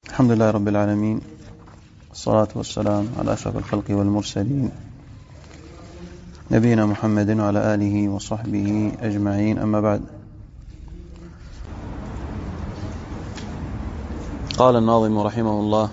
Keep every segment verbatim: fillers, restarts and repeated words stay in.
الحمد لله رب العالمين، والصلاة والسلام على أشرف الخلق والمرسلين نبينا محمد وعلى آله وصحبه أجمعين. أما بعد، قال الناظم رحمه الله: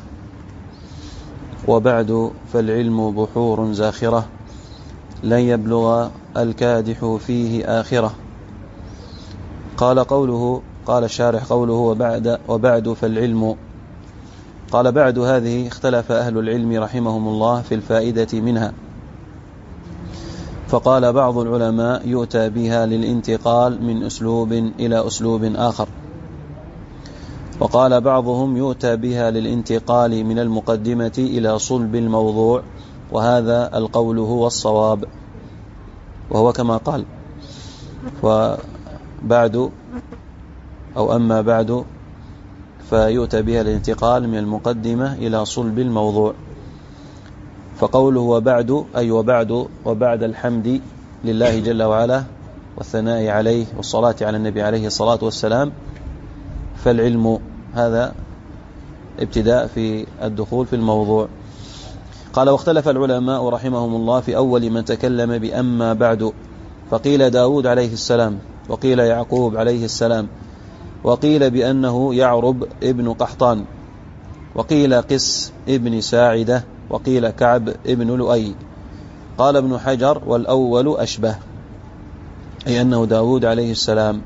وبعد فالعلم بحور زاخرة لن يبلغ الكادح فيه آخرة. قال قوله قال الشارح قوله وبعد, وبعد فالعلم. قال بعد هذه اختلف أهل العلم رحمهم الله في الفائدة منها، فقال بعض العلماء يؤتى بها للانتقال من أسلوب إلى أسلوب آخر، وقال بعضهم يؤتى بها للانتقال من المقدمة إلى صلب الموضوع، وهذا القول هو الصواب، وهو كما قال: فبعد أو أما بعد فيؤتى بها الانتقال من المقدمة إلى صلب الموضوع. فقوله وبعد أي وبعد وبعد الحمد لله جل وعلا والثناء عليه والصلاة على النبي عليه الصلاة والسلام، فالعلم هذا ابتداء في الدخول في الموضوع. قال: واختلف العلماء رحمهم الله في أول من تكلم بأما بعد، فقيل داود عليه السلام، وقيل يعقوب عليه السلام، وقيل بأنه يعرب ابن قحطان، وقيل قس ابن ساعدة، وقيل كعب ابن لؤي. قال ابن حجر: والأول أشبه، أي أنه داود عليه السلام.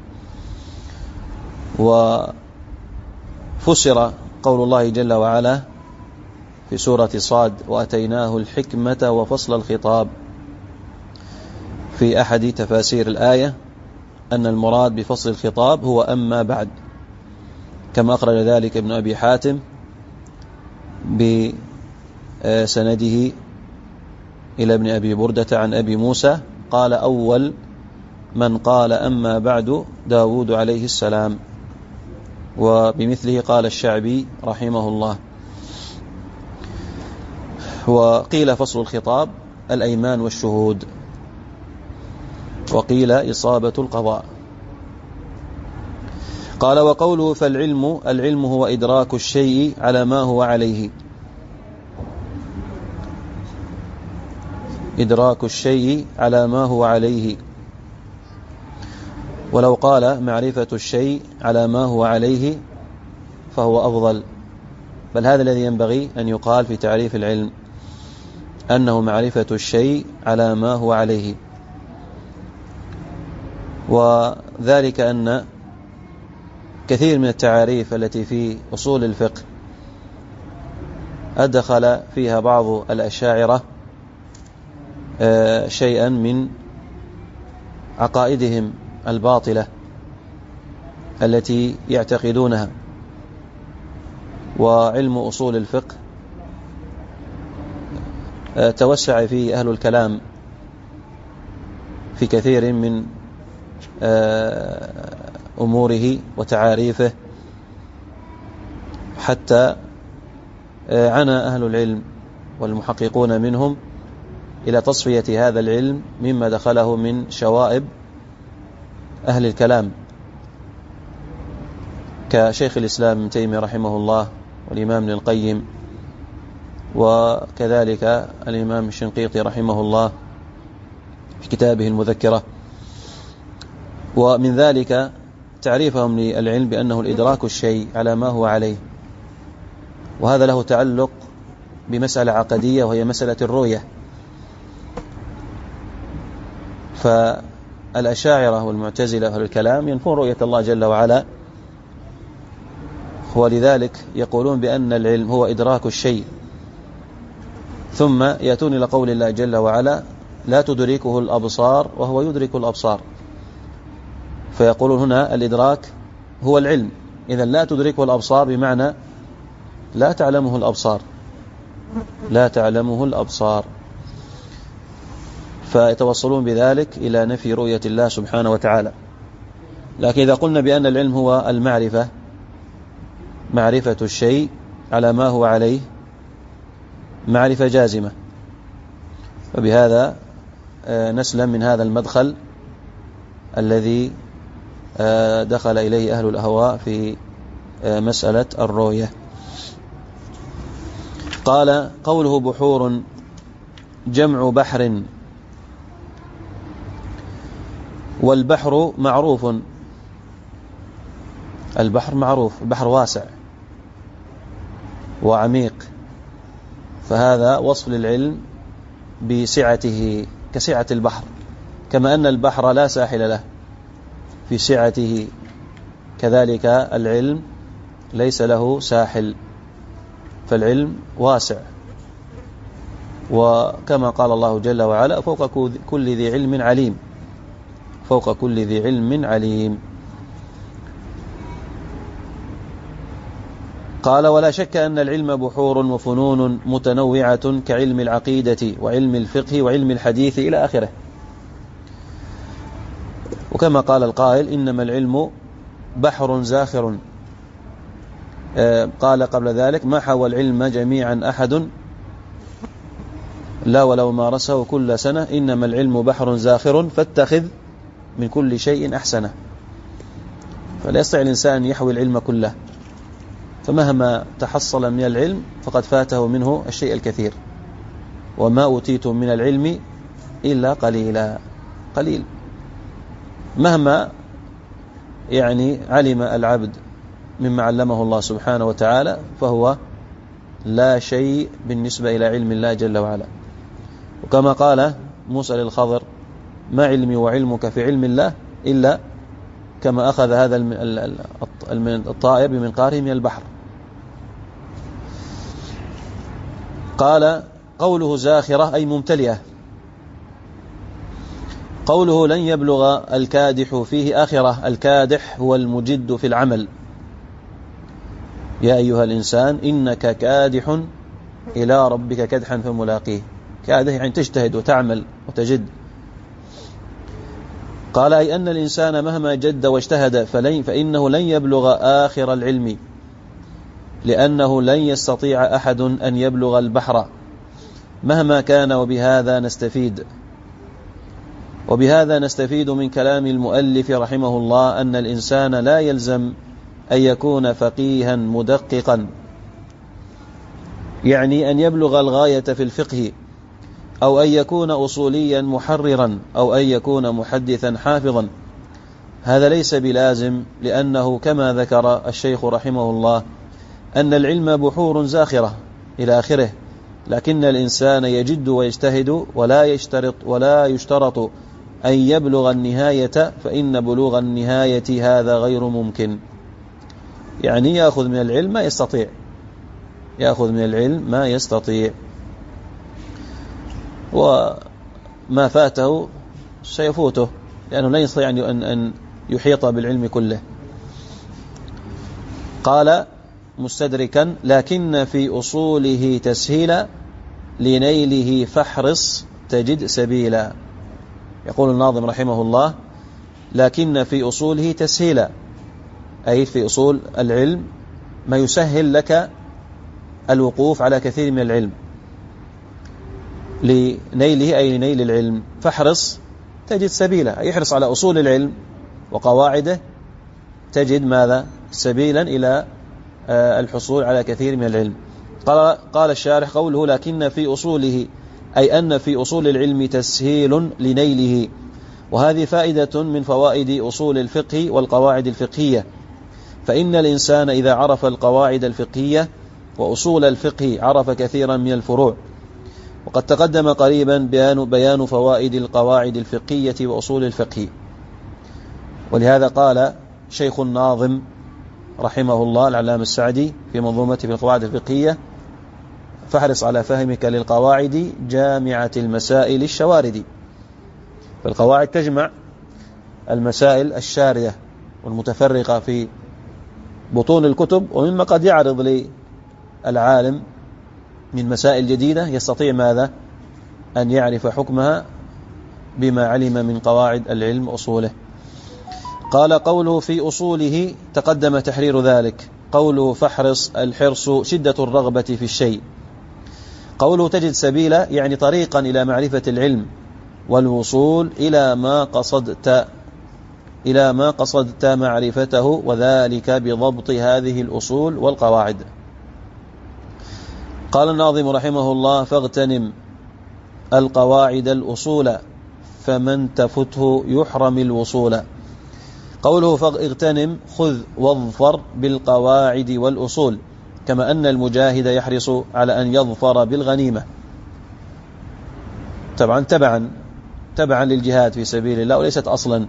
وفسر قول الله جل وعلا في سورة صاد: وأتيناه الحكمة وفصل الخطاب، في أحد تفاسير الآية أن المراد بفصل الخطاب هو أما بعد، كما أخرج ذلك ابن أبي حاتم بسنده إلى ابن أبي بردة عن أبي موسى قال: أول من قال أما بعد داود عليه السلام. وبمثله قال الشعبي رحمه الله. وقيل فصل الخطاب الأيمان والشهود، وقيل إصابة القضاء. قال: وقوله فالعلم، العلم هو إدراك الشيء على ما هو عليه، إدراك الشيء على ما هو عليه. ولو قال معرفة الشيء على ما هو عليه فهو أفضل، بل هذا الذي ينبغي أن يقال في تعريف العلم، أنه معرفة الشيء على ما هو عليه. وذلك أن كثير من التعاريف التي في أصول الفقه أدخل فيها بعض الأشاعرة شيئا من عقائدهم الباطلة التي يعتقدونها. وعلم أصول الفقه توسع فيه أهل الكلام في كثير من أموره وتعاريفه، حتى عنى أهل العلم والمحققون منهم إلى تصفية هذا العلم مما دخله من شوائب أهل الكلام، كشيخ الإسلام ابن تيمية رحمه الله، والإمام ابن القيم، وكذلك الإمام الشنقيطي رحمه الله في كتابه المذكرة. ومن ذلك تعريفهم للعلم بأنه الإدراك الشيء على ما هو عليه، وهذا له تعلق بمسألة عقدية، وهي مسألة الرؤية. فالأشاعرة والمعتزلة أهل الكلام ينفون رؤية الله جل وعلا، ولذلك يقولون بأن العلم هو إدراك الشيء، ثم يأتون إلى قول الله جل وعلا: لا تدركه الأبصار وهو يدرك الأبصار، فيقولون هنا الإدراك هو العلم. إذن لا تدركه الأبصار بمعنى لا تعلمه الأبصار، لا تعلمه الأبصار، فيتوصلون بذلك إلى نفي رؤية الله سبحانه وتعالى. لكن إذا قلنا بأن العلم هو المعرفة، معرفة الشيء على ما هو عليه، معرفة جازمة، وبهذا نسلم من هذا المدخل الذي دخل إليه أهل الأهواء في مسألة الرؤية. قال قوله بحور جمع بحر، والبحر معروف، البحر معروف، البحر واسع وعميق، فهذا وصف للعلم بسعته كسعة البحر، كما أن البحر لا ساحل له في سعته، كذلك العلم ليس له ساحل، فالعلم واسع. وكما قال الله جل وعلا فوق كل ذي علم عليم، فوق كل ذي علم عليم. قال ولا شك أن العلم بحور وفنون متنوعة كعلم العقيدة وعلم الفقه وعلم الحديث إلى آخره. وكما قال القائل إنما العلم بحر زاخر، قال قبل ذلك ما حوى العلم جميعا أحد لا ولو مارسه كل سنة، إنما العلم بحر زاخر فاتخذ من كل شيء أحسنه. فلا يستطيع الإنسان يحوي العلم كله، فمهما تحصل من العلم فقد فاته منه الشيء الكثير، وما أوتيتم من العلم إلا قليلا، قليل. مهما يعني علم العبد مما علمه الله سبحانه وتعالى فهو لا شيء بالنسبة إلى علم الله جل وعلا. وكما قال موسى للخضر ما علمي وعلمك في علم الله إلا كما أخذ هذا الطائر بمنقاره من البحر. قال قوله زاخرة أي ممتلئة. قوله لن يبلغ الكادح فيه آخرة، الكادح هو المجد في العمل. يا أيها الإنسان إنك كادح إلى ربك كدحا فملاقيه، كادح يعني تجتهد وتعمل وتجد. قال أي أن الإنسان مهما جد واجتهد فإنه لن يبلغ آخر العلم، لأنه لن يستطيع أحد أن يبلغ البحر مهما كان. وبهذا نستفيد وبهذا نستفيد من كلام المؤلف رحمه الله أن الإنسان لا يلزم أن يكون فقيها مدققا، يعني أن يبلغ الغاية في الفقه، أو أن يكون أصوليا محررا، أو أن يكون محدثا حافظا. هذا ليس بلازم، لأنه كما ذكر الشيخ رحمه الله أن العلم بحور زاخرة إلى آخره، لكن الإنسان يجد ويجتهد ولا يشترط ولا يشترط أن يبلغ النهاية، فإن بلوغ النهاية هذا غير ممكن. يعني يأخذ من العلم ما يستطيع، يأخذ من العلم ما يستطيع، وما فاته سيفوته، لأنه لا يستطيع أن يحيط بالعلم كله. قال مستدركا لكن في أصوله تسهيلا لنيله فاحرص تجد سبيلا. يقول الناظم رحمه الله لكن في أصوله تسهيلا، أي في أصول العلم ما يسهل لك الوقوف على كثير من العلم، لنيله أي لنيل العلم. فاحرص تجد سبيلا، أي احرص على أصول العلم وقواعده تجد ماذا؟ سبيلا إلى الحصول على كثير من العلم. قال, قال الشارح قوله لكن في أصوله أي أن في أصول العلم تسهيل لنيله، وهذه فائدة من فوائد أصول الفقه والقواعد الفقهية. فإن الإنسان إذا عرف القواعد الفقهية وأصول الفقه عرف كثيرا من الفروع. وقد تقدم قريبا بيان, بيان فوائد القواعد الفقهية وأصول الفقه. ولهذا قال شيخ الناظم رحمه الله العلامة السعدي في منظومته في القواعد الفقهية فاحرص على فهمك للقواعد جامعة المسائل الشوارد. فالقواعد تجمع المسائل الشاردة والمتفرقة في بطون الكتب، ومما قد يعرض للعالم من مسائل جديدة يستطيع ماذا؟ أن يعرف حكمها بما علم من قواعد العلم أصوله. قال قوله في أصوله تقدم تحرير ذلك. قوله فاحرص الحرص شدة الرغبة في الشيء. قوله تجد سبيلا يعني طريقا إلى معرفة العلم والوصول إلى ما قصدت إلى ما قصدت معرفته، وذلك بضبط هذه الأصول والقواعد. قال الناظم رحمه الله: فاغتنم القواعد الأصول فمن تفته يحرم الوصول. قوله فاغتنم خذ واظفر بالقواعد والأصول، كما أن المجاهد يحرص على أن يظفر بالغنيمة، طبعا تبعا تبعا للجهاد في سبيل الله، وليست أصلا،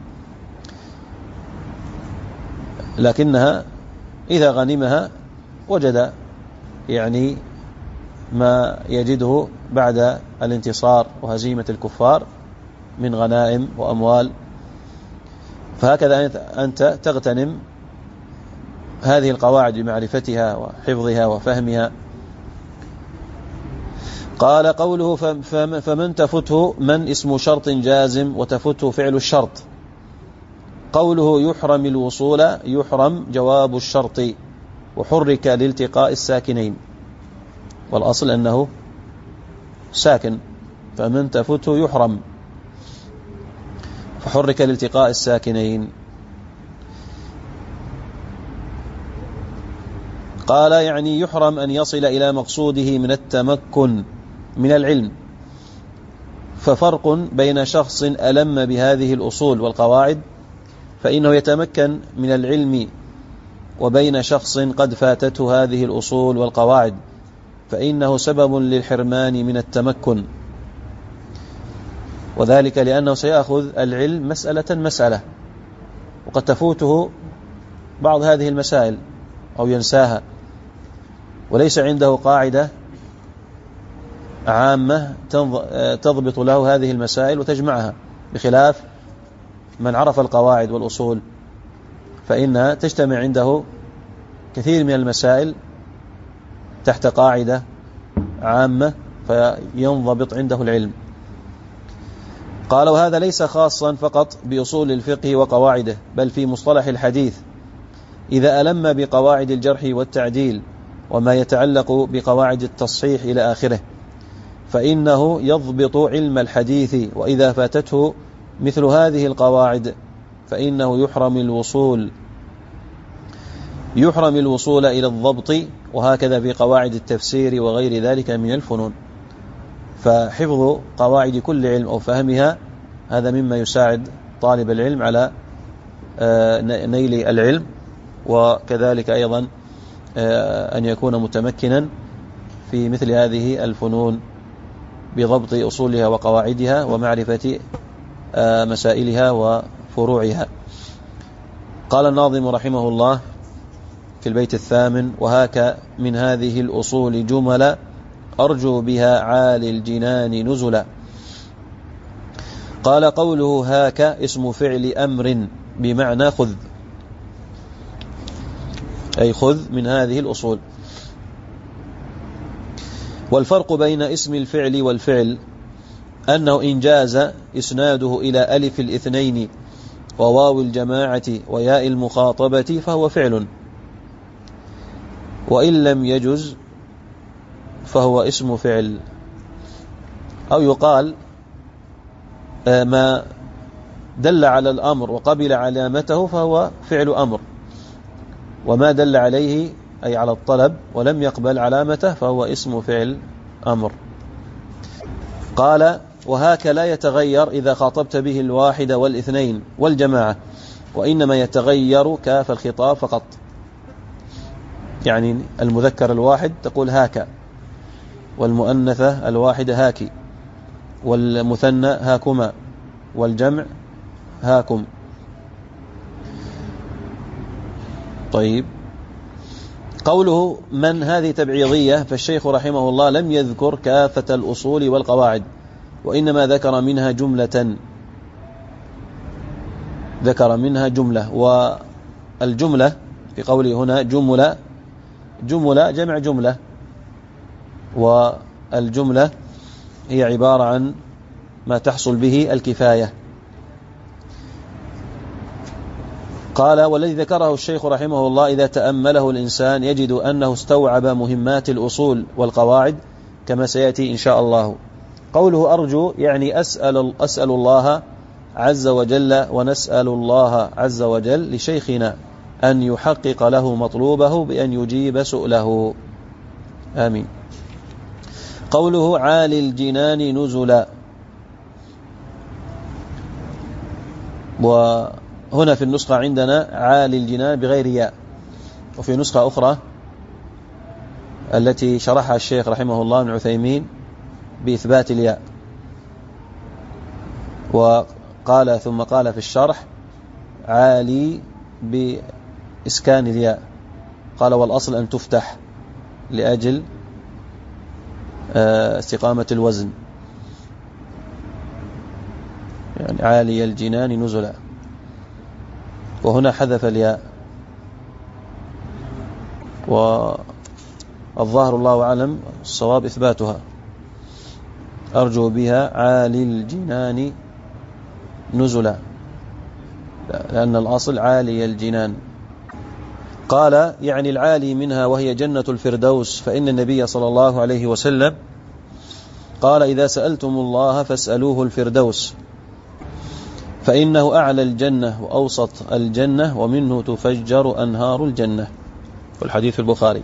لكنها إذا غنمها وجد يعني ما يجده بعد الانتصار وهزيمة الكفار من غنائم وأموال، فهكذا أنت تغتنم هذه القواعد بمعرفتها وحفظها وفهمها. قال قوله فمن تفته، من اسم شرط جازم وتفته فعل الشرط. قوله يحرم الوصول، يحرم جواب الشرط وحرك لالتقاء الساكنين، والأصل أنه ساكن، فمن تفته يحرم فحرك لالتقاء الساكنين. قال يعني يحرم أن يصل إلى مقصوده من التمكن من العلم، ففرق بين شخص ألم بهذه الأصول والقواعد فإنه يتمكن من العلم، وبين شخص قد فاتته هذه الأصول والقواعد فإنه سبب للحرمان من التمكن، وذلك لأنه سيأخذ العلم مسألة مسألة، وقد تفوته بعض هذه المسائل أو ينساها، وليس عنده قاعدة عامة تضبط له هذه المسائل وتجمعها، بخلاف من عرف القواعد والأصول فإنها تجتمع عنده كثير من المسائل تحت قاعدة عامة فينضبط عنده العلم. قال وهذا ليس خاصا فقط بأصول الفقه وقواعده، بل في مصطلح الحديث إذا ألم بقواعد الجرح والتعديل وما يتعلق بقواعد التصحيح إلى آخره فإنه يضبط علم الحديث، وإذا فاتته مثل هذه القواعد فإنه يحرم الوصول يحرم الوصول إلى الضبط، وهكذا في قواعد التفسير وغير ذلك من الفنون. فحفظ قواعد كل علم أو فهمها هذا مما يساعد طالب العلم على نيل العلم، وكذلك أيضا أن يكون متمكنا في مثل هذه الفنون بضبط أصولها وقواعدها ومعرفة مسائلها وفروعها. قال الناظم رحمه الله في البيت الثامن: وهاك من هذه الأصول جملا أرجو بها عالي الجنان نزلا. قال قوله هاك اسم فعل أمر بمعنى خذ، أي خذ من هذه الأصول. والفرق بين اسم الفعل والفعل أنه إن جاز إسناده إلى ألف الاثنين وواو الجماعة وياء المخاطبة فهو فعل، وإن لم يجز فهو اسم فعل. أو يقال ما دل على الأمر وقبل علامته فهو فعل أمر، وما دل عليه أي على الطلب ولم يقبل علامته فهو اسم فعل أمر. قال وهاك لا يتغير إذا خاطبت به الواحد والاثنين والجماعة، وإنما يتغير كاف الخطاب فقط، يعني المذكر الواحد تقول هاك، والمؤنثة الواحدة هاكي، والمثنى هاكما، والجمع هاكم. طيب، قوله من هذه تبعيضية، فالشيخ رحمه الله لم يذكر كافة الأصول والقواعد، وإنما ذكر منها جملة ذكر منها جملة والجملة في قوله هنا جملة جملة جمع جملة، والجملة هي عبارة عن ما تحصل به الكفاية. قال والذي ذكره الشيخ رحمه الله إذا تأمله الإنسان يجد أنه استوعب مهمات الأصول والقواعد كما سيأتي إن شاء الله. قوله أرجو يعني أسأل, أسأل الله عز وجل ونسأل الله عز وجل لشيخنا أن يحقق له مطلوبه بأن يجيب سؤله، آمين. قوله عالي الجنان نزلا، وهنا في النسخة عندنا عالي الجنان بغير ياء، وفي نسخة أخرى التي شرحها الشيخ رحمه الله ابن عثيمين بإثبات الياء، وقال ثم قال في الشرح عالي بإسكان الياء، قال والأصل أن تفتح لأجل استقامة الوزن، يعني عالي الجنان نزلا، وهنا حذف الياء، والظاهر الله أعلم الصواب إثباتها، أرجو بها عالي الجنان نزلا، لأن الأصل عالي الجنان. قال يعني العالي منها وهي جنة الفردوس، فإن النبي صلى الله عليه وسلم قال إذا سألتم الله فاسألوه الفردوس، فإنه أعلى الجنة وأوسط الجنة ومنه تفجر أنهار الجنة، والحديث في البخاري.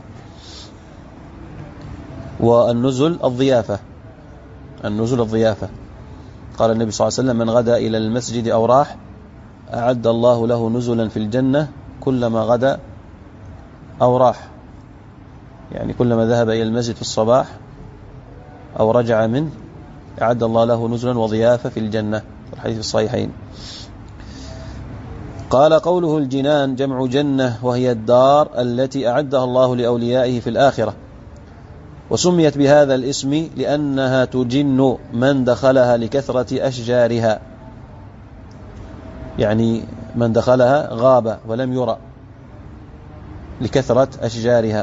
والنزل الضيافة، النزل الضيافة، قال النبي صلى الله عليه وسلم من غدا إلى المسجد أو راح أعد الله له نزلا في الجنة كلما غدا أو راح، يعني كلما ذهب إلى المسجد في الصباح أو رجع منه أعد الله له نزلا وضيافة في الجنة، والحديث في الصحيحين. قال قوله الجنان جمع جنة، وهي الدار التي أعدها الله لأوليائه في الآخرة، وسميت بهذا الاسم لأنها تجن من دخلها لكثرة أشجارها، يعني من دخلها غاب ولم يرى لكثرة أشجارها،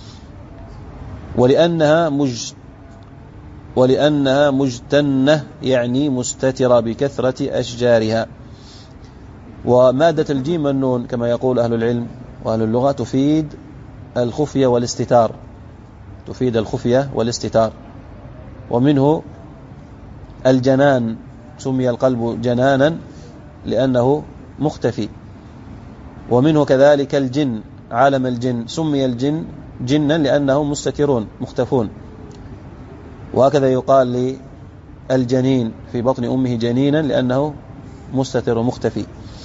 ولأنها مج ولأنها مجتنة يعني مستترة بكثرة أشجارها. ومادة الجيم والنون كما يقول أهل العلم وأهل اللغة تفيد الخفية والاستتار، تفيد الخفية والاستتار. ومنه الجنان، سمي القلب جنانا لأنه مختفي. ومنه كذلك الجن، عالم الجن، سمي الجن جنا لأنهم مستترون مختفون. وهكذا يقال للجنين في بطن أمه جنينا لأنه مستتر ومختفي.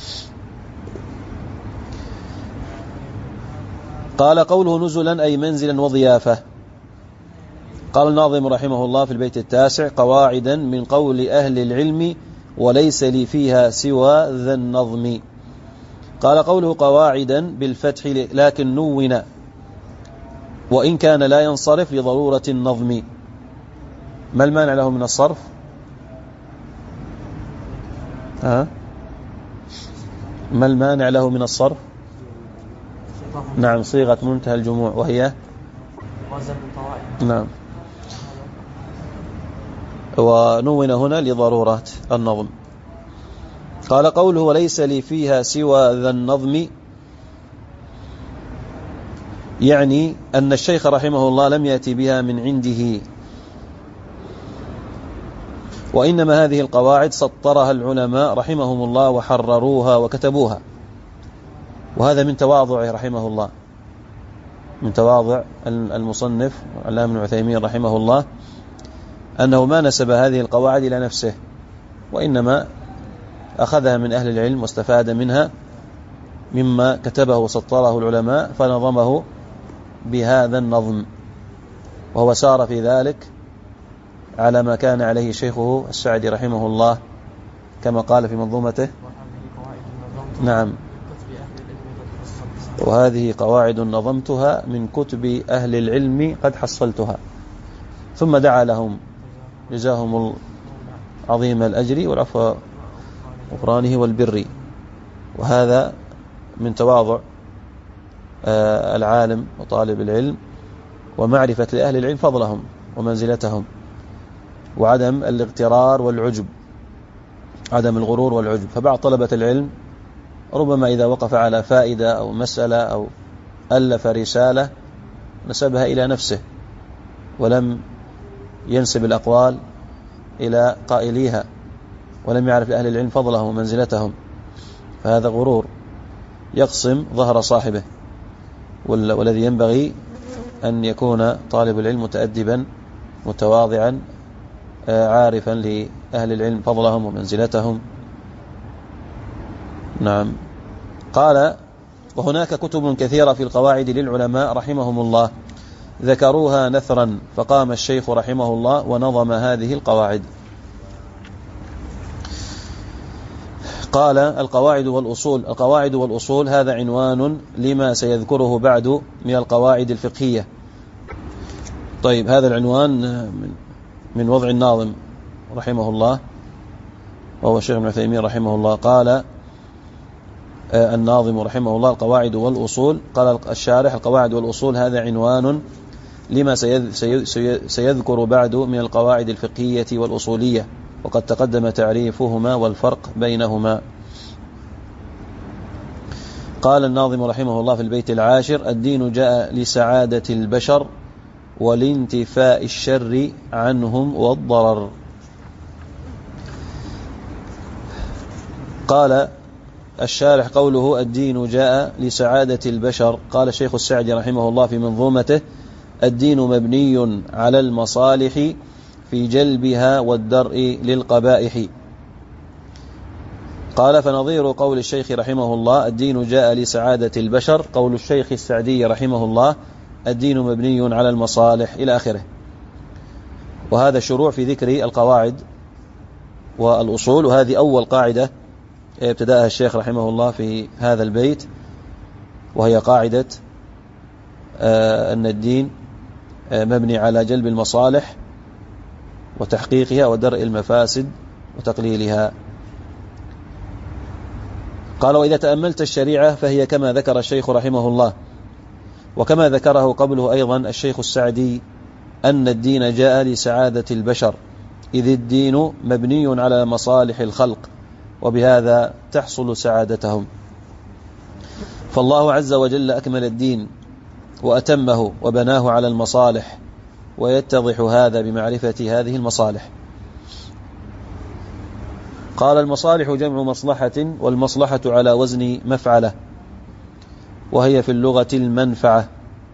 قال قوله نزلا أي منزلا وضيافة. قال الناظم رحمه الله في البيت التاسع قواعدا من قول أهل العلم وليس لي فيها سوى ذا النظم. قال قوله قواعدا بالفتح لكن نون، وإن كان لا ينصرف لضرورة النظم. ما المانع له من الصرف؟ ها؟ ما المانع له من الصرف؟ نعم، صيغة منتهى الجموع وهي نعم، ونون هنا لضرورة النظم. قال قوله وليس لي فيها سوى ذا النظم، يعني أن الشيخ رحمه الله لم يأتي بها من عنده، وإنما هذه القواعد سطرها العلماء رحمهم الله وحرروها وكتبوها. وهذا من تواضعه رحمه الله، من تواضع المصنف علامة ابن عثيمين رحمه الله، أنه ما نسب هذه القواعد إلى نفسه، وإنما أخذها من أهل العلم واستفاد منها مما كتبه وسطره العلماء فنظمه بهذا النظم، وهو سار في ذلك على ما كان عليه شيخه السعدي رحمه الله كما قال في منظومته. نعم، وهذه قواعد نظمتها من كتب أهل العلم قد حصلتها، ثم دعا لهم جزاهم عظيم الأجر والعفو غفرانه والبر. وهذا من تواضع العالم وطالب العلم ومعرفة لأهل العلم فضلهم ومنزلتهم، وعدم الاغترار والعجب، عدم الغرور والعجب. فبعض طلبة العلم ربما إذا وقف على فائدة أو مسألة أو ألف رسالة نسبها إلى نفسه ولم ينسب الأقوال إلى قائليها، ولم يعرف لأهل العلم فضلهم ومنزلتهم، فهذا غرور يقسم ظهر صاحبه. والذي ينبغي أن يكون طالب العلم متأدبا متواضعا عارفا لأهل العلم فضلهم ومنزلتهم. نعم. قال: وهناك كتب كثيرة في القواعد للعلماء رحمهم الله ذكروها نثرا، فقام الشيخ رحمه الله ونظم هذه القواعد. قال: القواعد والأصول. القواعد والأصول هذا عنوان لما سيذكره بعد من القواعد الفقهية. طيب، هذا العنوان من وضع الناظم رحمه الله، وهو الشيخ ابن عثيمين رحمه الله. قال الناظم رحمه الله: القواعد والأصول. قال الشارح: القواعد والأصول هذا عنوان لما سيذكر بعد من القواعد الفقهية والأصولية، وقد تقدم تعريفهما والفرق بينهما. قال الناظم رحمه الله في البيت العاشر: الدين جاء لسعادة البشر ولانتفاء الشر عنهم والضرر. قال الشارح: قوله الدين جاء لسعادة البشر، قال الشيخ السعدي رحمه الله في منظومته: الدين مبني على المصالح في جلبها والدرء للقبائح. قال: فنظير قول الشيخ رحمه الله الدين جاء لسعادة البشر قول الشيخ السعدي رحمه الله الدين مبني على المصالح إلى آخره. وهذا شروع في ذكر القواعد والأصول، وهذه أول قاعدة ابتدأها الشيخ رحمه الله في هذا البيت، وهي قاعدة أن الدين مبني على جلب المصالح وتحقيقها ودرء المفاسد وتقليلها. قال: وإذا تأملت الشريعة فهي كما ذكر الشيخ رحمه الله، وكما ذكره قبله أيضا الشيخ السعدي، أن الدين جاء لسعادة البشر، إذ الدين مبني على مصالح الخلق، وبهذا تحصل سعادتهم. فالله عز وجل أكمل الدين وأتمه وبناه على المصالح، ويتضح هذا بمعرفة هذه المصالح. قال: المصالح جمع مصلحة، والمصلحة على وزن مفعلة، وهي في اللغة المنفعة.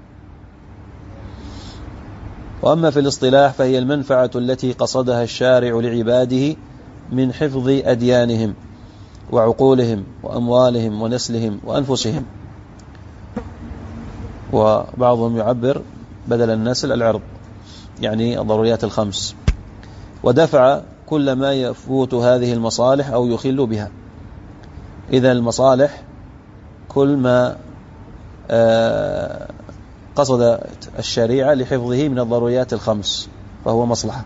وأما في الاصطلاح فهي المنفعة التي قصدها الشارع لعباده من حفظ أديانهم وعقولهم وأموالهم ونسلهم وأنفسهم. وبعضهم يعبر بدل النسل العرض، يعني الضروريات الخمس، ودفع كل ما يفوت هذه المصالح أو يخل بها. إذا المصالح كل ما قصد الشريعة لحفظه من الضروريات الخمس فهو مصلحة،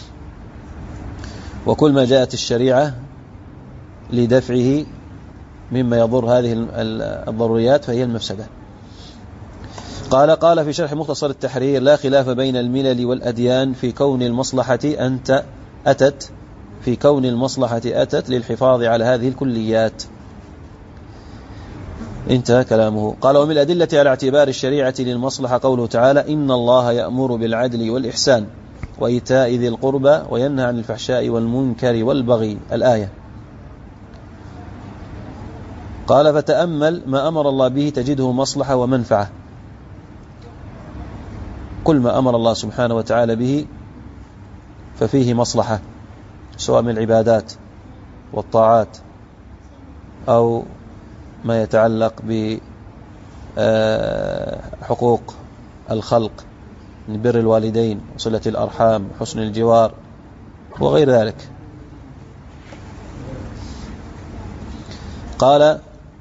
وكل ما جاءت الشريعة لدفعه مما يضر هذه الضروريات فهي المفسدة. قال قال في شرح مختصر التحرير: لا خلاف بين الملل والأديان في كون المصلحة أنت أتت في كون المصلحة أتت للحفاظ على هذه الكليات. انتهى كلامه. قال: ومن الأدلة على اعتبار الشريعة للمصلحة قوله تعالى: إن الله يأمر بالعدل والإحسان وإيتاء ذي القربى وينهى عن الفحشاء والمنكر والبغي، الآية. قال: فتأمل ما أمر الله به تجده مصلحة ومنفعة. كل ما أمر الله سبحانه وتعالى به ففيه مصلحة، سواء من العبادات والطاعات أو ما يتعلق بحقوق الخلق من بر الوالدين وصلة الأرحام حسن الجوار وغير ذلك. قال: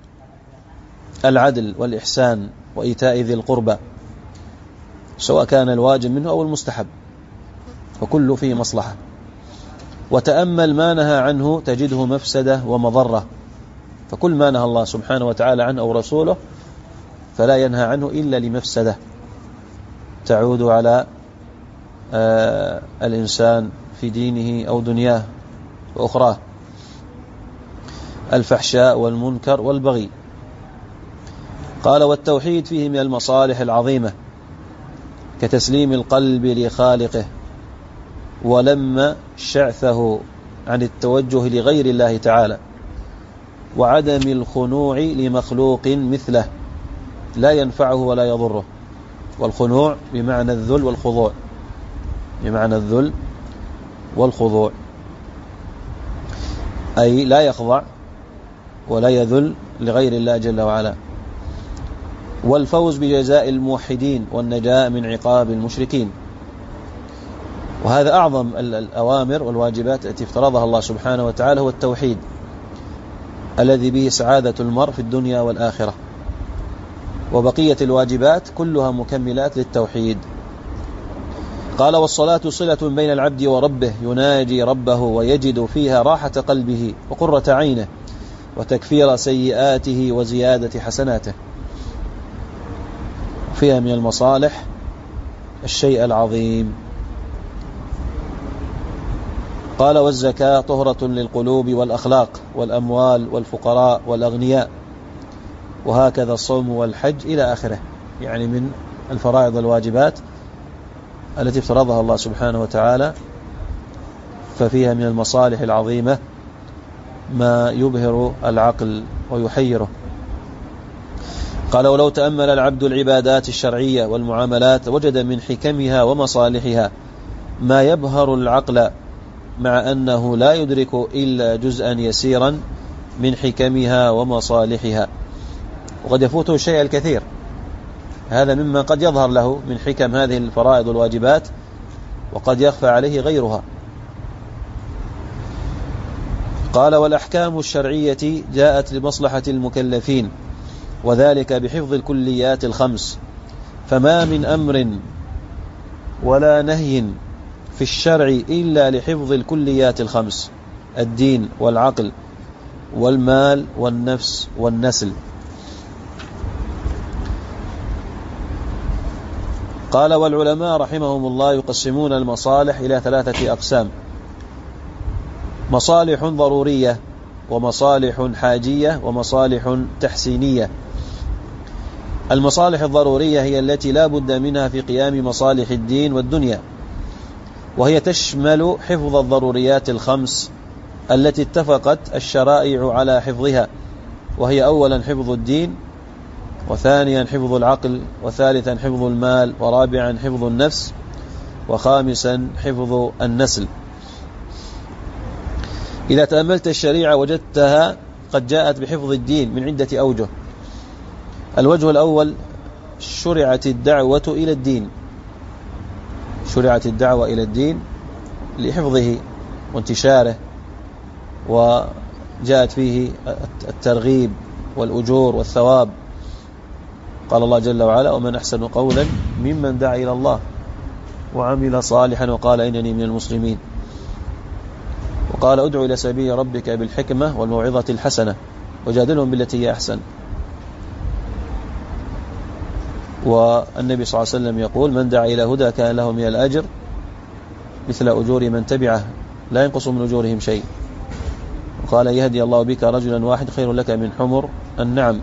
العدل والإحسان وإيتاء ذي القربى، سواء كان الواجب منه أو المستحب، وكله فيه مصلحة. وتأمل ما نهى عنه تجده مفسدة ومضرة، فكل ما نهى الله سبحانه وتعالى عنه أو رسوله فلا ينهى عنه إلا لمفسدة تعود على آه الإنسان في دينه أو دنياه وأخراه، الفحشاء والمنكر والبغي. قال: والتوحيد فيه من المصالح العظيمة كتسليم القلب لخالقه، ولما شعثه عن التوجه لغير الله تعالى، وعدم الخنوع لمخلوق مثله لا ينفعه ولا يضره. والخنوع بمعنى الذل والخضوع، بمعنى الذل والخضوع، أي لا يخضع ولا يذل لغير الله جل وعلا. والفوز بجزاء الموحدين والنجاة من عقاب المشركين. وهذا أعظم الأوامر والواجبات التي افترضها الله سبحانه وتعالى هو التوحيد، الذي به سعادة المرء في الدنيا والآخرة، وبقية الواجبات كلها مكملات للتوحيد. قال: والصلاة صلة بين العبد وربه، يناجي ربه ويجد فيها راحة قلبه وقرة عينه وتكفير سيئاته وزيادة حسناته. فيها من المصالح الشيء العظيم. قال: والزكاة طهرة للقلوب والأخلاق والأموال والفقراء والأغنياء، وهكذا الصوم والحج إلى آخره، يعني من الفرائض والواجبات التي افترضها الله سبحانه وتعالى، ففيها من المصالح العظيمة ما يبهر العقل ويحيره. قال: ولو تأمل العبد العبادات الشرعية والمعاملات وجد من حكمها ومصالحها ما يبهر العقل، مع أنه لا يدرك إلا جزءا يسيرا من حكمها ومصالحها، وقد يفوته الشيء الكثير. هذا مما قد يظهر له من حكم هذه الفرائض والواجبات، وقد يخفى عليه غيرها. قال: والأحكام الشرعية جاءت لمصلحة المكلفين، وذلك بحفظ الكليات الخمس، فما من أمر ولا نهي في الشرع إلا لحفظ الكليات الخمس: الدين والعقل والمال والنفس والنسل. قال: والعلماء رحمهم الله يقسمون المصالح إلى ثلاثة أقسام: مصالح ضرورية، ومصالح حاجية، ومصالح تحسينية. المصالح الضرورية هي التي لا بد منها في قيام مصالح الدين والدنيا، وهي تشمل حفظ الضروريات الخمس التي اتفقت الشرائع على حفظها، وهي أولا حفظ الدين، وثانيا حفظ العقل، وثالثا حفظ المال، ورابعا حفظ النفس، وخامسا حفظ النسل. إذا تأملت الشريعة وجدتها قد جاءت بحفظ الدين من عدة أوجه. الوجه الأول: شرعت الدعوة إلى الدين، شرعت الدعوة إلى الدين لحفظه وانتشاره، وجاءت فيه الترغيب والأجور والثواب. قال الله جل وعلا: ومن أحسن قولا ممن دعا إلى الله وعمل صالحا وقال إنني من المسلمين. وقال: ادعو إلى سبيل ربك بالحكمة والموعظة الحسنة وجادلهم بالتي هي أحسن. والنبي صلى الله عليه وسلم يقول: من دعا إلى هدى كان له من الأجر مثل أجور من تبعه لا ينقص من أجورهم شيء. وقال: يهدي الله بك رجلا واحد خير لك من حمر النعم،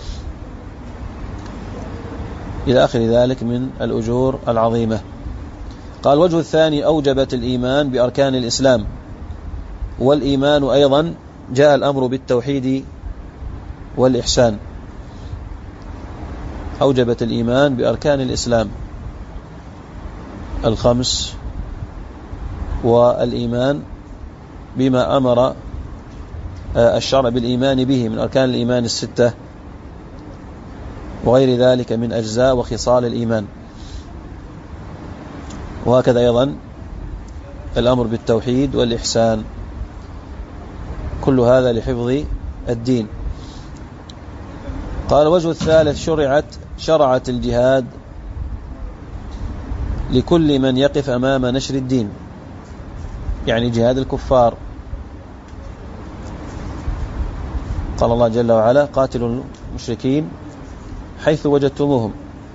إلى آخر ذلك من الأجور العظيمة. قال: الوجه الثاني: أوجبت الإيمان بأركان الإسلام، والإيمان أيضا جاء الأمر بالتوحيد والإحسان. أوجبت الإيمان بأركان الإسلام الخمس، والإيمان بما أمر الشرع بالإيمان به من أركان الإيمان الستة وغير ذلك من أجزاء وخصال الإيمان. وهكذا أيضا الأمر بالتوحيد والإحسان، كل هذا لحفظ الدين. قال: الوجه الثالث: شرعت شرعت الجهاد لكل من يقف أمام نشر الدين، يعني جهاد الكفار. قال الله جل وعلا: قاتلوا المشركين حيث وجدتموهم.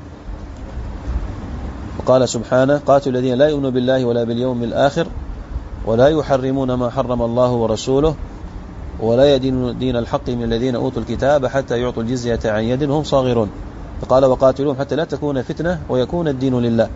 وقال سبحانه: قاتلوا الذين لا يؤمنون بالله ولا باليوم الآخر ولا يحرمون ما حرم الله ورسوله ولا يدينون دين الحق من الذين أوتوا الكتاب حتى يعطوا الجزية عن يد وهم صاغرون. فقال: وقاتلوهم حتى لا تكون فتنة ويكون الدين لله.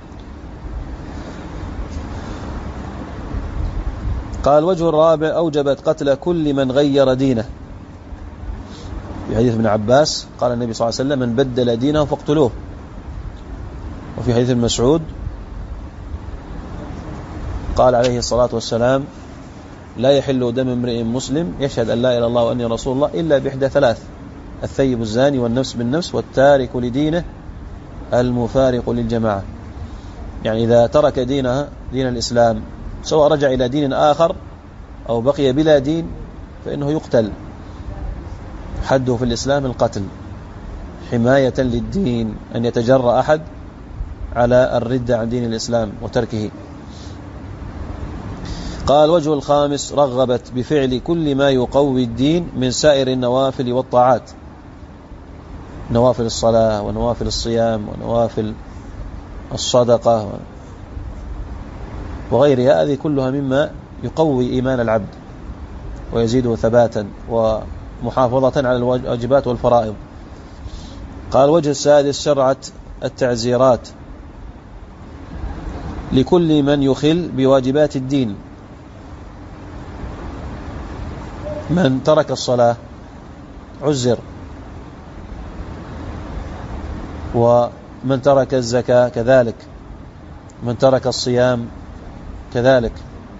قال: الوجه الرابع: أوجبت قتل كل من غير دينه. في حديث ابن عباس قال النبي صلى الله عليه وسلم: من بدل دينه فاقتلوه. وفي حديث المسعود قال عليه الصلاة والسلام: لا يحل دم امرئ مسلم يشهد أن لا إله إلا الله وأني رسول الله إلا بإحدى ثلاث: الثيب الزاني والنفس بالنفس والتارك لدينه المفارق للجماعة. يعني إذا ترك دينه دين الإسلام سواء رجع إلى دين آخر أو بقي بلا دين فإنه يقتل، حده في الإسلام القتل حماية للدين، أن يتجرأ أحد على الردة عن دين الإسلام وتركه. قال: الوجه الخامس: رغبت بفعل كل ما يقوي الدين من سائر النوافل والطاعات، نوافل الصلاة ونوافل الصيام ونوافل الصدقة وغيرها، هذه كلها مما يقوي إيمان العبد ويزيده ثباتا ومحافظة على الواجبات والفرائض. قال: الوجه السادس: شرعت التعزيرات لكل من يخل بواجبات الدين، من ترك الصلاة عزر، ومن ترك الزكاة كذلك، من ترك الصيام كذلك،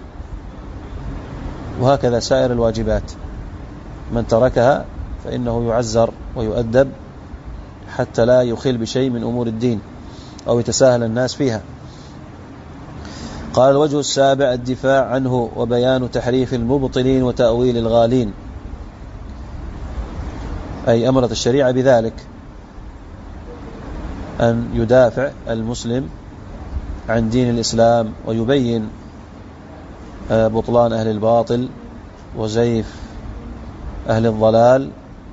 وهكذا سائر الواجبات من تركها فإنه يعزر ويؤدب حتى لا يخل بشيء من أمور الدين أو يتساهل الناس فيها. قال: الوجه السابع: الدفاع عنه وبيان تحريف المبطلين وتأويل الغالين، أي أمرت الشريعة بذلك، أن يدافع المسلم عن دين الإسلام ويبين بطلان أهل الباطل وزيف أهل الضلال،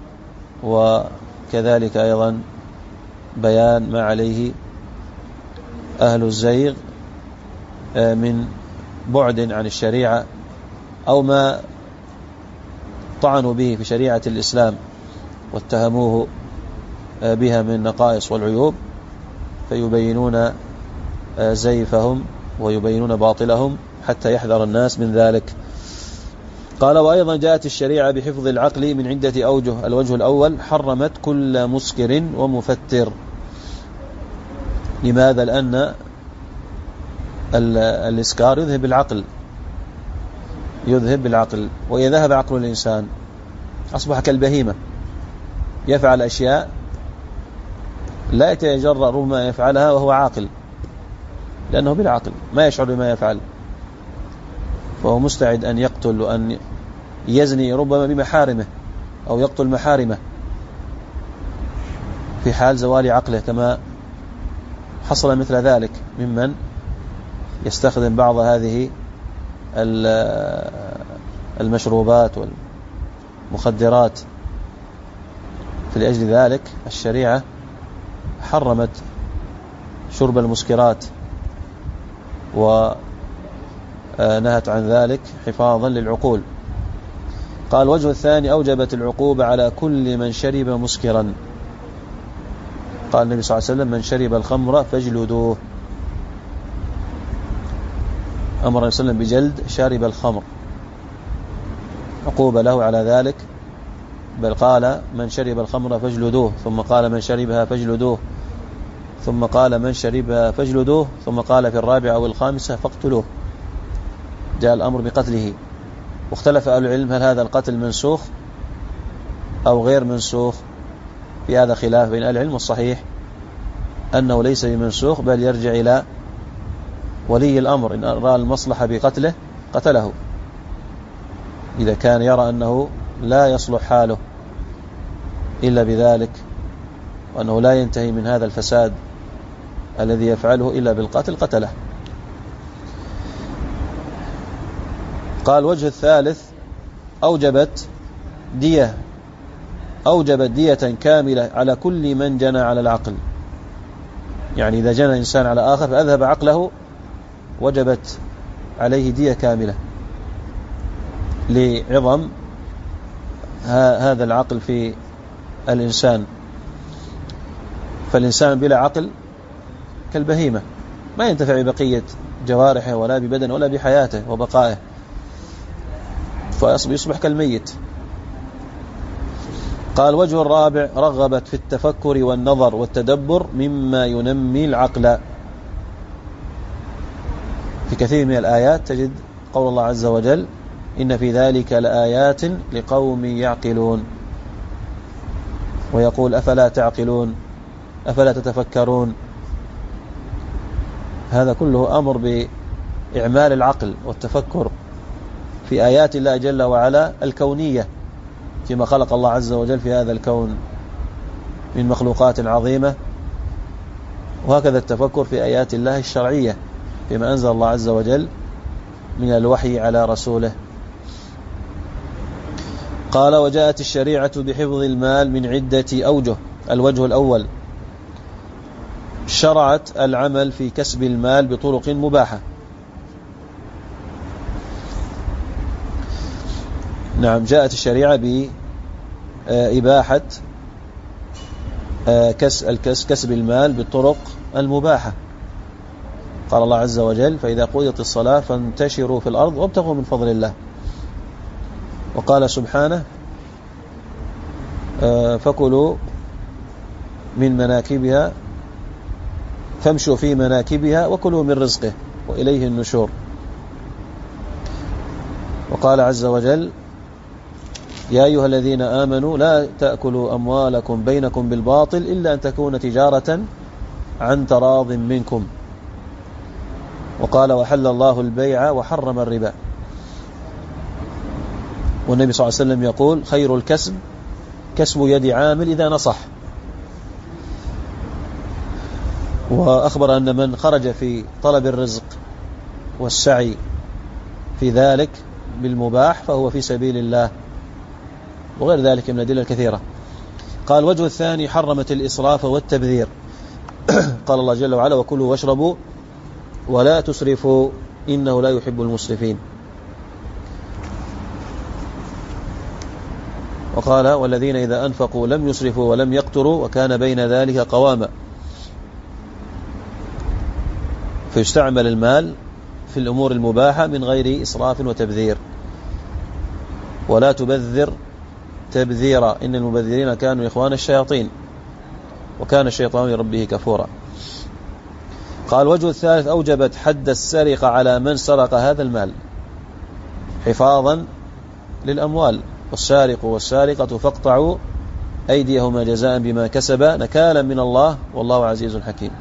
وكذلك أيضا بيان ما عليه أهل الزيغ من بعد عن الشريعة أو ما طعنوا به في شريعة الإسلام واتهموه بها من النقائص والعيوب، فيبينون زيفهم ويبينون باطلهم حتى يحذر الناس من ذلك. قال: وأيضا جاءت الشريعة بحفظ العقل من عدة أوجه. الوجه الأول: حرمت كل مسكر ومفتر. لماذا؟ لأن الإسكار يذهب العقل، يذهب العقل، وإذا ذهب عقل الإنسان أصبح كالبهيمة، يفعل أشياء لا يتجرأ ربما يفعلها وهو عاقل، لأنه بلا عقل ما يشعر بما يفعل، فهو مستعد أن يقتل وأن يزني ربما بمحارمه أو يقتل محارمه في حال زوال عقله، كما حصل مثل ذلك ممن يستخدم بعض هذه المشروبات والمخدرات. فلأجل ذلك الشريعة حرمت شرب المسكرات ونهت عن ذلك حفاظا للعقول. قال: الوجه الثاني: أوجبت العقوبة على كل من شرب مسكرا. قال النبي صلى الله عليه وسلم: من شرب الخمر فاجلدوه. أمر النبي صلى الله عليه وسلم بجلد شارب الخمر، عقوبة له على ذلك، بل قال: من شرب الخمر فاجلدوه، ثم قال: من شربها فاجلدوه، ثم قال: من شربها فاجلدوه، ثم قال في الرابعة أو الخامسة: فاقتلوه. جاء الأمر بقتله. واختلف أهل العلم هل هذا القتل منسوخ أو غير منسوخ، في هذا خلاف بين أهل العلم، والصحيح أنه ليس بمنسوخ، بل يرجع إلى ولي الأمر، إن رأى المصلحة بقتله قتله، إذا كان يرى أنه لا يصلح حاله إلا بذلك، وأنه لا ينتهي من هذا الفساد الذي يفعله إلا بالقتل قتله. قال: الوجه الثالث: أوجبت دية أوجبت دية كاملة على كل من جنى على العقل. يعني إذا جنى إنسان على آخر فأذهب عقله وجبت عليه دية كاملة لعظم هذا العقل في الإنسان. فالإنسان بلا عقل كالبهيمة، ما ينتفع ببقية جوارحه ولا ببدن ولا بحياته وبقائه، فيصبح كالميت. قال: الوجه الرابع: رغبت في التفكر والنظر والتدبر مما ينمي العقل. في كثير من الآيات تجد قول الله عز وجل إن في ذلك لآيات لقوم يعقلون، ويقول أفلا تعقلون أفلا تتفكرون. هذا كله أمر بإعمال العقل والتفكر في آيات الله جل وعلا الكونية، فيما خلق الله عز وجل في هذا الكون من مخلوقات عظيمة، وهكذا التفكر في آيات الله الشرعية فيما أنزل الله عز وجل من الوحي على رسوله. قال وجاءت الشريعة بحفظ المال من عدة أوجه. الوجه الأول شرعت العمل في كسب المال بطرق مباحة. نعم، جاءت الشريعة بإباحة كسب المال بالطرق المباحة. قال الله عز وجل فإذا قضيت الصلاة فانتشروا في الأرض وابتغوا من فضل الله. وقال سبحانه فكلوا من مناكبها فامشوا في مناكبها وكلوا من رزقه وإليه النشور. وقال عز وجل يا أيها الذين آمنوا لا تأكلوا أموالكم بينكم بالباطل إلا أن تكون تجارة عن تراض منكم. وقال وحل الله البيع وحرم الربا. والنبي صلى الله عليه وسلم يقول خير الكسب كسب يد عامل إذا نصح. وأخبر أن من خرج في طلب الرزق والسعي في ذلك بالمباح فهو في سبيل الله، وغير ذلك من الأدلة الكثيرة. قال وجه الثاني حرمت الإسراف والتبذير. قال الله جل وعلا وكلوا واشربوا ولا تسرفوا إنه لا يحب المسرفين. وقال والذين إذا أنفقوا لم يسرفوا ولم يقتروا وكان بين ذلك قواما. فيستعمل المال في الأمور المباحة من غير إسراف وتبذير. ولا تبذر تبذيرا إن المبذرين كانوا إخوان الشياطين وكان الشيطان لربه كفورا. قال وجه الثالث أوجبت حد السرقة على من سرق هذا المال حفاظا للأموال. والسارق والسارقة فاقطعوا أيديهما جزاء بما كسبا نكالا من الله والله عزيز حكيم.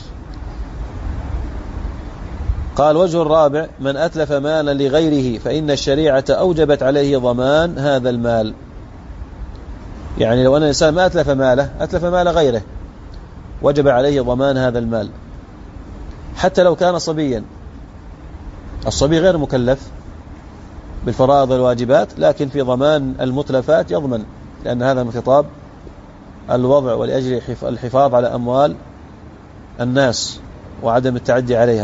قال وجه الرابع من أتلف مالا لغيره فإن الشريعة أوجبت عليه ضمان هذا المال. يعني لو أن الإنسان ما أتلف ماله أتلف مال غيره وجب عليه ضمان هذا المال حتى لو كان صبيا. الصبي غير مكلف بالفرائض والواجبات، لكن في ضمان المتلفات يضمن، لأن هذا من خطاب الوضع ولأجل الحفاظ على أموال الناس وعدم التعدي عليها.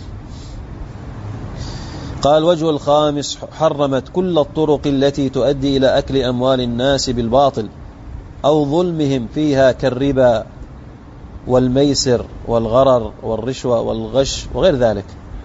قال وجه الخامس حرمت كل الطرق التي تؤدي إلى أكل أموال الناس بالباطل أو ظلمهم فيها كالربا والميسر والغرر والرشوة والغش وغير ذلك.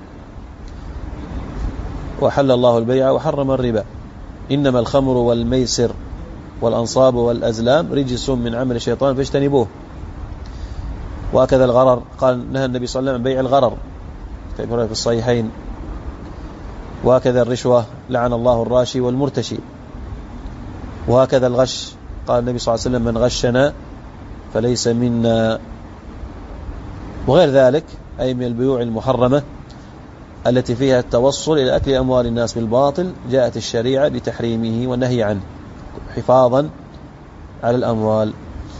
وحل الله البيع وحرم الربا إنما الخمر والميسر والأنصاب والأزلام رجس من عمل الشيطان فاجتنبوه. وهكذا الغرر قال نهى النبي صلى الله عليه وسلم عن بيع الغرر في الصحيحين. وهكذا الرشوة لعن الله الراشي والمرتشي. وهكذا الغش قال النبي صلى الله عليه وسلم من غشنا فليس منا. وغير ذلك أي من البيوع المحرمة التي فيها التوصل إلى أكل أموال الناس بالباطل جاءت الشريعة بتحريمه والنهي عنه حفاظا على الأموال.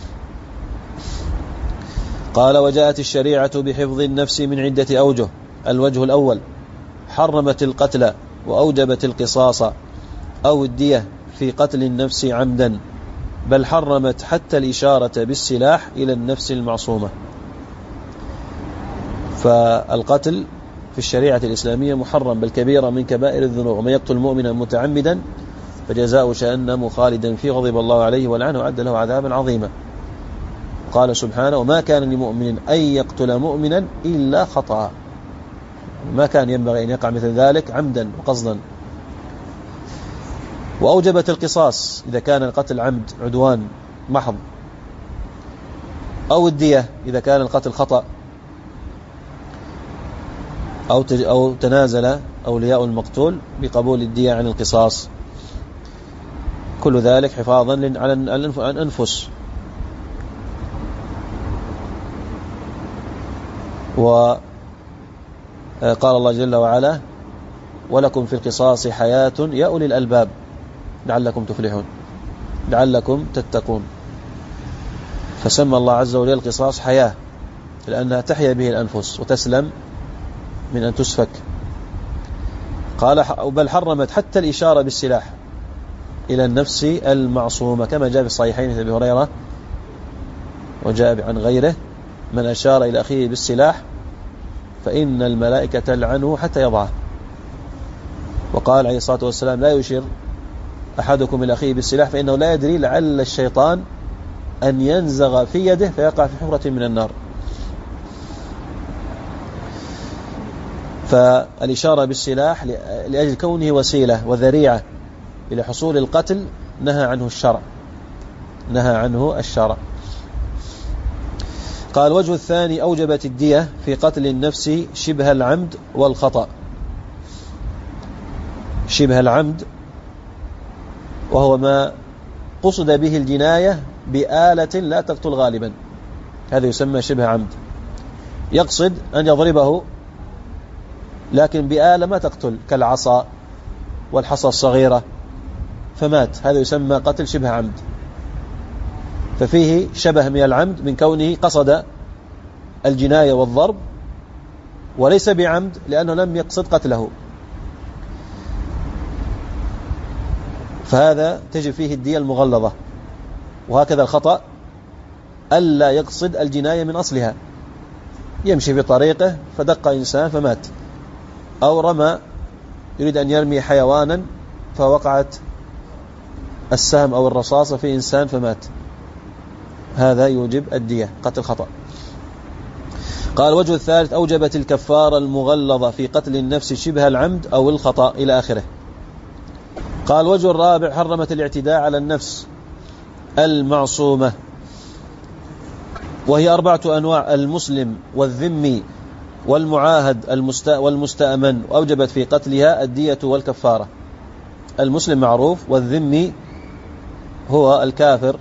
قال وجاءت الشريعة بحفظ النفس من عدة أوجه. الوجه الأول حرمت القتل وأوجبت القصاص أو الدية في قتل النفس عمدا، بل حرمت حتى الإشارة بالسلاح إلى النفس المعصومة. فالقتل في الشريعة الإسلامية محرم بالكبيرة من كبائر الذنوب، ومن يقتل مؤمنا متعمدا فجزاؤه جهنم خالدا فيه غضب الله عليه ولعنه وأعد له عذابا عظيما. قال سبحانه وما كان لمؤمن أن يقتل مؤمنا إلا خطأ، ما كان ينبغي أن يقع مثل ذلك عمدا وقصدا. وأوجبت القصاص إذا كان القتل عمد عدوان محض، أو الدية إذا كان القتل خطأ، أو أو تنازل أولياء المقتول بقبول الدية عن القصاص، كل ذلك حفاظا على الأنفس. وقال الله جل وعلا: ولكم في القصاص حياة يا أولي الألباب لعلكم تفلحون، لعلكم تتقون. فسمى الله عز وجل القصاص حياة لأنها تحيا به الأنفس وتسلم من أن تسفك. قال: بل حرمت حتى الإشارة بالسلاح إلى النفس المعصومة، كما جاء في الصحيحين عن أبي هريرة وجاء عن غيره: من أشار إلى أخيه بالسلاح فإن الملائكة تلعنه حتى يضعه. وقال عليه الصلاة والسلام: لا يشير أحدكم إلى أخيه بالسلاح فإنه لا يدري لعل الشيطان أن ينزغ في يده فيقع في حفرة من النار. فالإشارة بالسلاح لأجل كونه وسيلة وذريعة إلى حصول القتل نهى عنه الشرع، نهى عنه الشرع. قال: الوجه الثاني: أوجبت الدية في قتل النفس شبه العمد والخطأ. شبه العمد وهو ما قصد به الجناية بآلة لا تقتل غالبا، هذا يسمى شبه عمد. يقصد أن يضربه لكن بآلة ما تقتل كالعصا والحصى الصغيرة فمات، هذا يسمى قتل شبه عمد. ففيه شبه من العمد من كونه قصد الجناية والضرب وليس بعمد لأنه لم يقصد قتله، فهذا تجب فيه الدية المغلظة. وهكذا الخطأ ألا يقصد الجناية من أصلها، يمشي في طريقه فدق إنسان فمات، أو رمى يريد أن يرمي حيوانا فوقعت السهم أو الرصاصة في إنسان فمات، هذا يوجب الدية قتل خطأ. قال: الوجه الثالث: أوجبت الكفارة المغلظة في قتل النفس شبه العمد أو الخطأ إلى آخره. قال: الوجه الرابع: حرمت الاعتداء على النفس المعصومة، وهي أربعة أنواع: المسلم والذمي والمعاهد والمستأمن، وأوجبت في قتلها الدية والكفارة. المسلم معروف، والذمي هو الكافر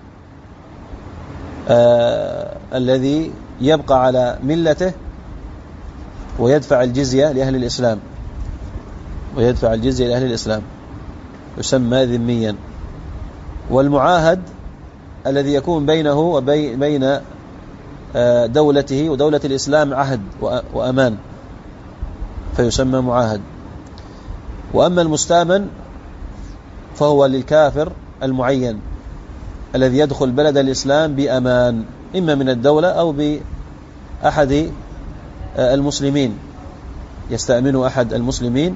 آه الذي يبقى على ملته ويدفع الجزية لأهل الإسلام، ويدفع الجزية لأهل الإسلام يسمى ذميا. والمعاهد الذي يكون بينه وبين دولته ودولة الإسلام عهد وأمان فيسمى معاهد. وأما المستأمن فهو للكافر المعين الذي يدخل بلد الإسلام بأمان، إما من الدولة أو بأحد المسلمين، يستأمن أحد المسلمين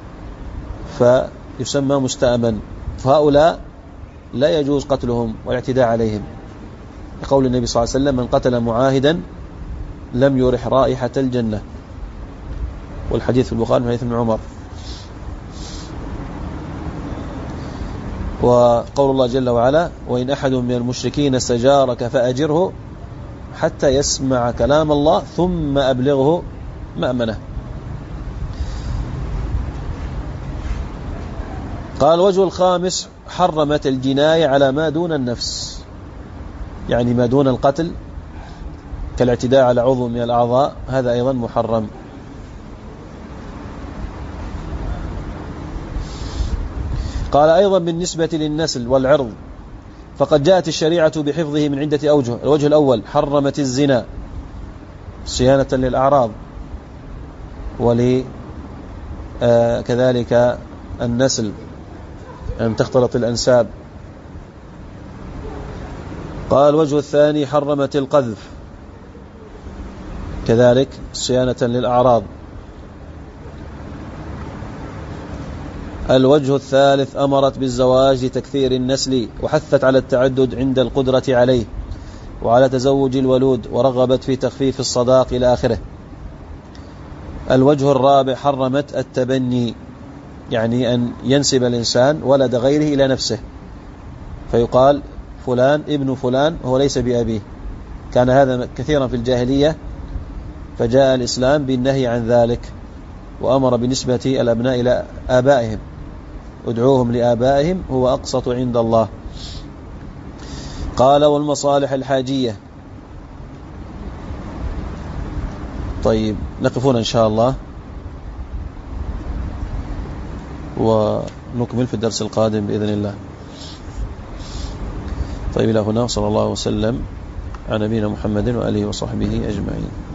فيسمى مستأمن. فهؤلاء لا يجوز قتلهم والاعتداء عليهم، لقول النبي صلى الله عليه وسلم: من قتل معاهدا لم يرح رائحة الجنة، والحديث في البخاري من حديث ابن عمر. وقول الله جل وعلا: وإن أحد من المشركين استجارك فأجره حتى يسمع كلام الله ثم أبلغه مأمنه. قال: الوجه الخامس: حرمت الجناية على ما دون النفس، يعني ما دون القتل كالاعتداء على عضو من الأعضاء، هذا أيضا محرم. قال: أيضا بالنسبة للنسل والعرض فقد جاءت الشريعة بحفظه من عدة أوجه. الوجه الأول: حرمت الزنا صيانة للأعراض، ولكذلك النسل أن تختلط الأنساب. قال: الوجه الثاني: حرمت القذف كذلك صيانة للأعراض. الوجه الثالث: أمرت بالزواج لتكثير النسل وحثت على التعدد عند القدرة عليه وعلى تزوج الولود ورغبت في تخفيف الصداق إلى آخره. الوجه الرابع: حرمت التبني، يعني أن ينسب الإنسان ولد غيره إلى نفسه فيقال فلان ابن فلان هو ليس بأبيه. كان هذا كثيرا في الجاهلية فجاء الإسلام بالنهي عن ذلك، وأمر بنسبة الأبناء إلى آبائهم، ادعوهم لآبائهم هو أقسط عند الله. قال والمصالح الحاجية. طيب نقفون إن شاء الله ونكمل في الدرس القادم بإذن الله. طيب إلى هنا، صلى الله وسلم على نبينا محمد وآله وصحبه أجمعين.